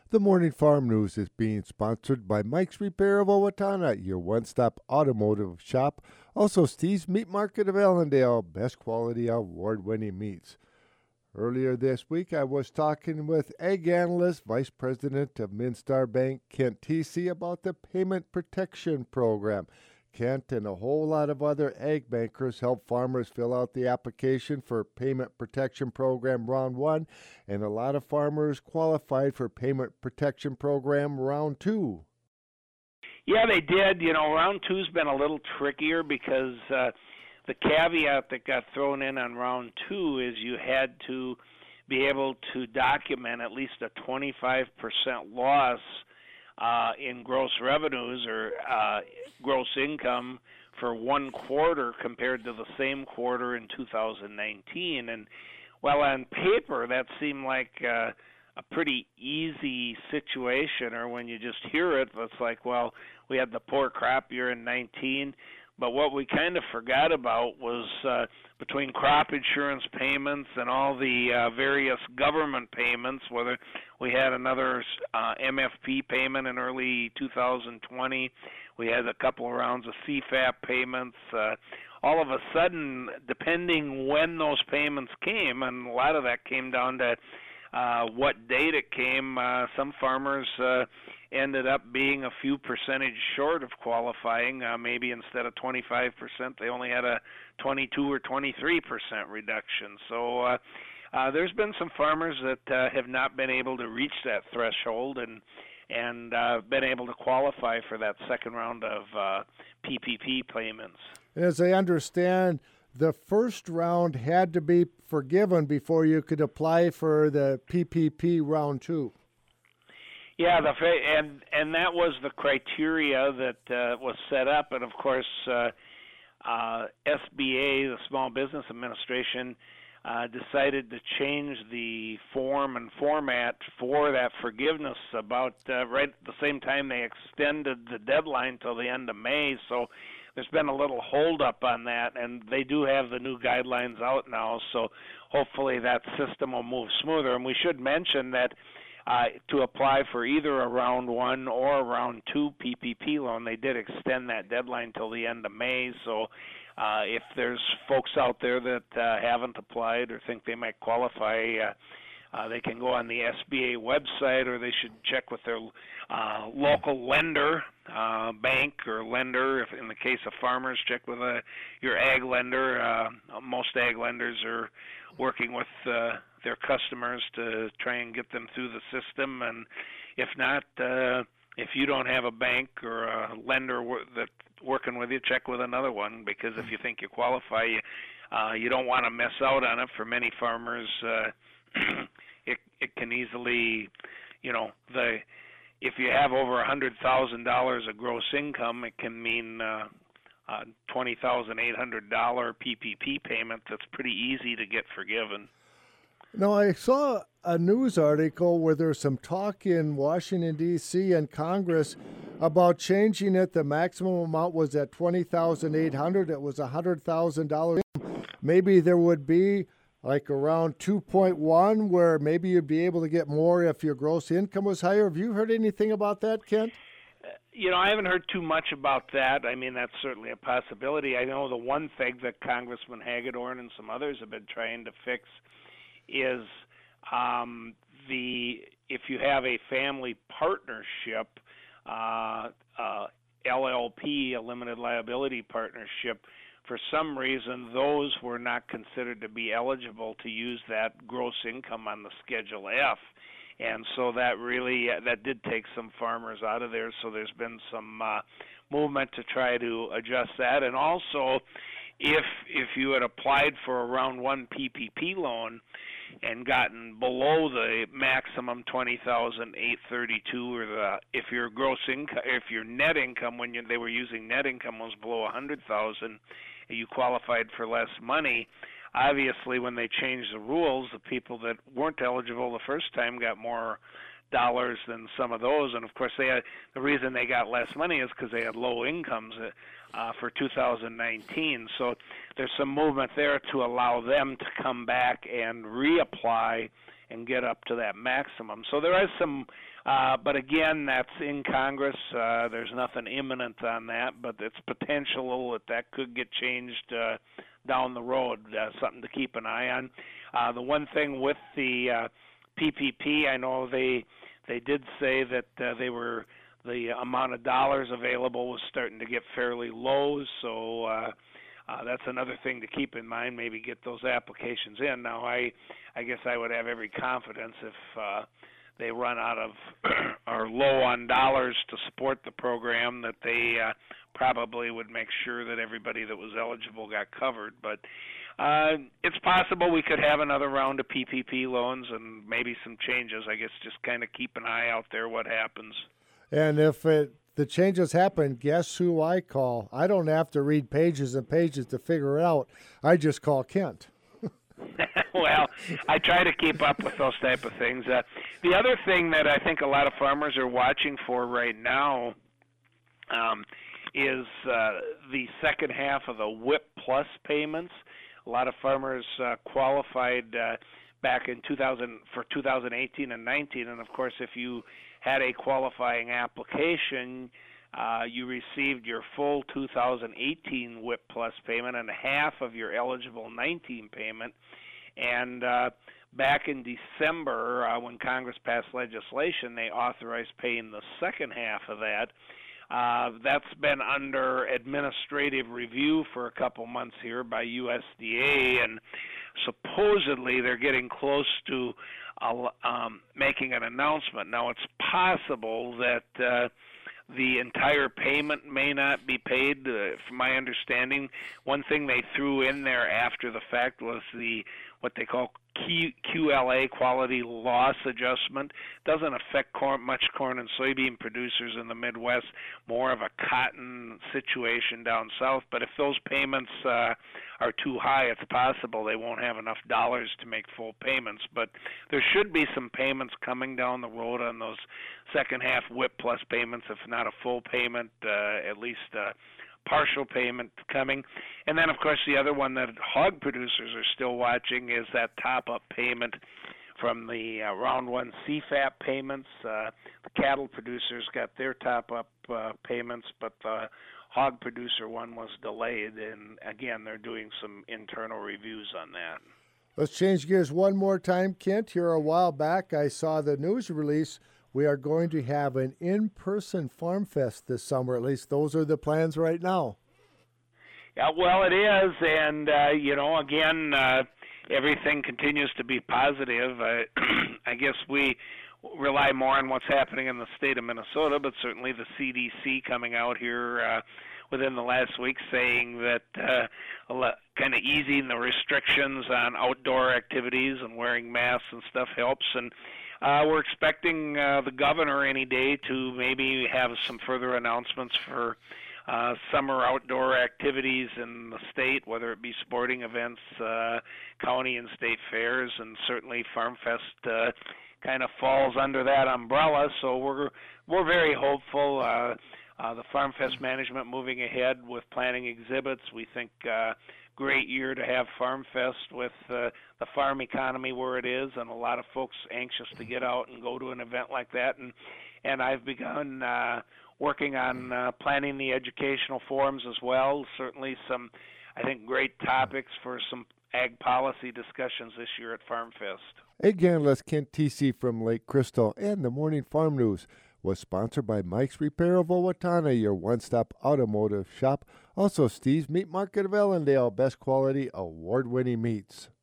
The Morning Farm News is being sponsored by Mike's Repair of Owatonna, your one-stop automotive shop. Also, Steve's Meat Market of Allendale, best quality award-winning meats. Earlier this week, I was talking with ag analyst, Vice President of Minstar Bank, Kent T.C., about the Payment Protection Program. Kent and a whole lot of other ag bankers help farmers fill out the application for Payment Protection Program Round 1, and a lot of farmers qualified for Payment Protection Program Round 2. Yeah, they did. Round two's been a little trickier because the caveat that got thrown in on round two is you had to be able to document at least a 25% loss in gross revenues or gross income for one quarter compared to the same quarter in 2019. And while on paper that seemed like a pretty easy situation, or when you just hear it, it's like, well, we had the poor crop year in 19. But what we kind of forgot about was between crop insurance payments and all the various government payments, whether we had another MFP payment in early 2020, we had a couple of rounds of CFAP payments. All of a sudden, depending when those payments came, and a lot of that came down to what date it came, some farmers ended up being a few percentage short of qualifying. Maybe instead of 25%, they only had a 22 or 23% reduction. So there's been some farmers that have not been able to reach that threshold and been able to qualify for that second round of PPP payments. As I understand, the first round had to be forgiven before you could apply for the PPP round 2. Yeah, and that was the criteria that was set up, and of course, SBA, the Small Business Administration, decided to change the form and format for that forgiveness about right at the same time they extended the deadline till the end of May. So there's been a little holdup on that, and they do have the new guidelines out now. So hopefully that system will move smoother. And we should mention that to apply for either a round 1 or a round 2 PPP loan, they did extend that deadline till the end of May. So if there's folks out there that haven't applied or think they might qualify, they can go on the SBA website, or they should check with their local lender, bank or lender. If in the case of farmers, check with your ag lender. Most ag lenders are working with their customers to try and get them through the system. And if not, if you don't have a bank or a lender that's working with you, check with another one, because if you think you qualify, you don't want to miss out on it. For many farmers, it can easily, if you have over $100,000 of gross income, it can mean $20,800 PPP payment that's pretty easy to get forgiven. Now, I saw a news article where there's some talk in Washington, D.C. and Congress about changing it. The maximum amount was at $20,800. It was $100,000. Maybe there would be like around 2.1 where maybe you'd be able to get more if your gross income was higher. Have you heard anything about that, Kent? I haven't heard too much about that. I mean, that's certainly a possibility. I know the one thing that Congressman Hagedorn and some others have been trying to fix is if you have a family partnership, LLP, a limited liability partnership, for some reason those were not considered to be eligible to use that gross income on the Schedule F. And so that did take some farmers out of there. So there's been some movement to try to adjust that. And also, if you had applied for a round 1 PPP loan and gotten below the maximum $20,832, or if your gross income, if your net income when they were using net income was below $100,000, you qualified for less money. Obviously, when they changed the rules, the people that weren't eligible the first time got more dollars than some of those. And of course, the reason they got less money is because they had low incomes for 2019. So there's some movement there to allow them to come back and reapply and get up to that maximum. So there is some But again, that's in Congress. There's nothing imminent on that, but it's potential that could get changed down the road. Something to keep an eye on. The one thing with the PPP, I know they did say that the amount of dollars available was starting to get fairly low, so that's another thing to keep in mind. Maybe get those applications in. Now, I guess I would have every confidence if they run out of or low on dollars to support the program that they probably would make sure that everybody that was eligible got covered. But it's possible we could have another round of PPP loans and maybe some changes. I guess just kind of keep an eye out there what happens. And if the changes happen, guess who I call? I don't have to read pages and pages to figure it out. I just call Kent. Well, I try to keep up with those type of things. The other thing that I think a lot of farmers are watching for right now is the second half of the WIP Plus payments. A lot of farmers qualified back in 2018 and 19, and of course, if you had a qualifying application, you received your full 2018 WIP Plus payment and half of your eligible 19 payment. And back in December, when Congress passed legislation, they authorized paying the second half of that. That's been under administrative review for a couple months here by USDA, and supposedly they're getting close to making an announcement. Now, it's possible that the entire payment may not be paid. From my understanding, one thing they threw in there after the fact was what they call QLA, quality loss adjustment. Doesn't affect much corn and soybean producers in the Midwest, more of a cotton situation down south. But if those payments are too high, it's possible they won't have enough dollars to make full payments. But there should be some payments coming down the road on those second half WIP Plus payments, if not a full payment, at least partial payment coming. And then, of course, the other one that hog producers are still watching is that top-up payment from the Round 1 CFAP payments. The cattle producers got their top-up payments, but the hog producer one was delayed, and again, they're doing some internal reviews on that. Let's change gears one more time, Kent. Here a while back, I saw the news release. We are going to have an in-person Farm Fest this summer. At least those are the plans right now. Yeah, well, it is, and again, everything continues to be positive. I guess we rely more on what's happening in the state of Minnesota, but certainly the CDC coming out here within the last week saying that kind of easing the restrictions on outdoor activities and wearing masks and stuff helps. And we're expecting the governor any day to maybe have some further announcements for summer outdoor activities in the state, whether it be sporting events, county and state fairs, and certainly Farm Fest kind of falls under that umbrella. So we're very hopeful. The Farm Fest management moving ahead with planning exhibits. We think great year to have Farm Fest with the farm economy where it is, and a lot of folks anxious to get out and go to an event like that. And I've begun working on planning the educational forums as well. Certainly some, I think, great topics for some ag policy discussions this year at Farm Fest. Again, Les Kent TC from Lake Crystal, and the Morning Farm News was sponsored by Mike's Repair of Owatonna, your one-stop automotive shop. Also, Steve's Meat Market of Ellendale, best quality, award-winning meats.